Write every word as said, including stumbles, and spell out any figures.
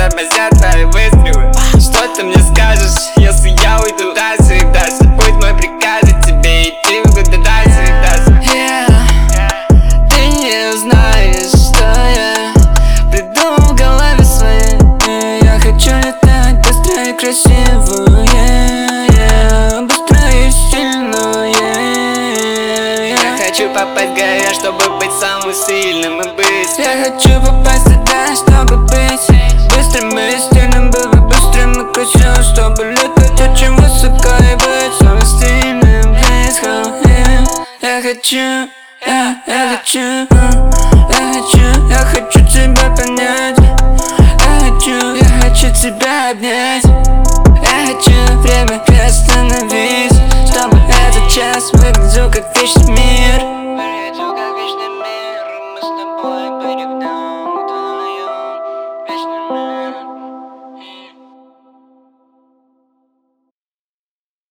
тормозят твои выстрелы. Что ты мне скажешь, если я уйду навсегда? Что будет мой приказ тебе идти куда дальше и дальше? Yeah. Ты не узнаешь, что я придумал в голове своей. yeah. Я хочу летать быстро и красиво, yeah, yeah. Быстро и сильно, yeah, yeah. Я хочу попасть в горе, чтобы быть самым сильным и быстрым. Я хочу попасть туда, чтобы быть быстрым и стильным. Был бы быстрым и красивым, чтобы летать очень высоко и быть самым стильным, близко, yeah. Я хочу, я, я хочу, uh, я хочу, я хочу тебя понять. Я хочу, я хочу тебя обнять. Я хочу время приостановить, чтобы этот час выглядел как вечный мир.